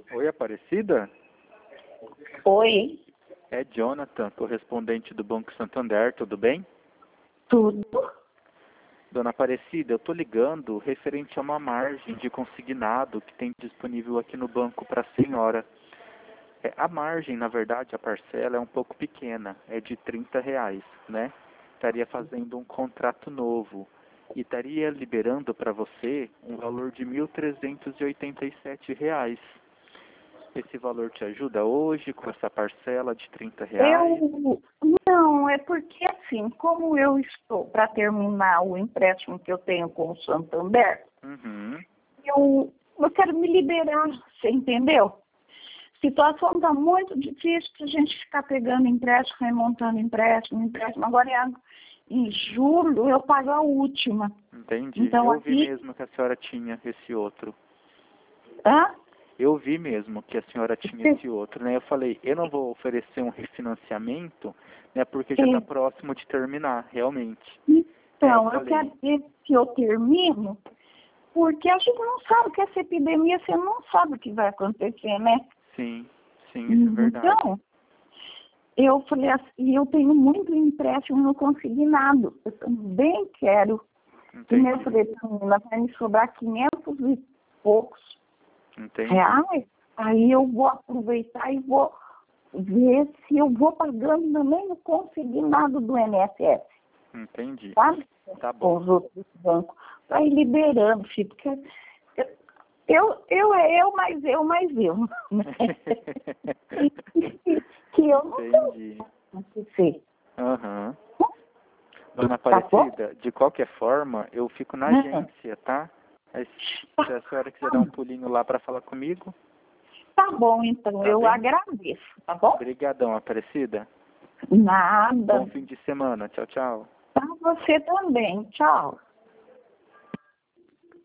Oi, Aparecida? Oi, É Jonathan, correspondente do Banco Santander, tudo bem? tudo? Dona Aparecida, eu estou ligando referente a uma margem de consignado que tem disponível aqui no banco para a senhora. A margem, na verdade, a parcela é um pouco pequena, é de R$ 30, né? Estaria fazendo um contrato novo e estaria liberando para você um valor de R$ 1.387. Esse valor te ajuda hoje com essa parcela de R$ 30? Não, é porque assim, como eu estou para terminar o empréstimo que eu tenho com o Santander, Uhum. eu quero me liberar, você entendeu? A situação está muito difícil para a gente ficar pegando empréstimo, remontando empréstimo. Agora em julho eu pago a última. Entendi. Então Eu vi aqui. mesmo que a senhora tinha esse outro. Hã? Eu vi mesmo que a senhora tinha esse outro, né? Eu falei, eu não vou oferecer um refinanciamento, né? Porque já está próximo de terminar, realmente. Então, eu quero ver se eu termino, porque a gente não sabe que essa epidemia, você não sabe o que vai acontecer, né? Sim, isso é verdade. Então, eu falei assim, eu tenho muito empréstimo no consignado. Eu também quero. Entendi. Eu falei, menina, vai me sobrar 500 e poucos Entendi. reais. Aí eu vou aproveitar e vou ver se eu vou pagando também no consignado do INSS. Entendi. Sabe? Tá Com bom. os outros bancos. Vai liberando, filho, porque eu, mais eu. Né? Que eu não Entendi. sei. Aham. Dona Tá bom? Aparecida, de qualquer forma, eu fico na agência, tá? Aí, se a senhora quiser dar um pulinho lá para falar comigo. Tá bom, então, Tá eu bem? agradeço, tá bom? Obrigadão, Aparecida. Nada. Bom fim de semana. Tchau, tchau. Pra você também. Tchau.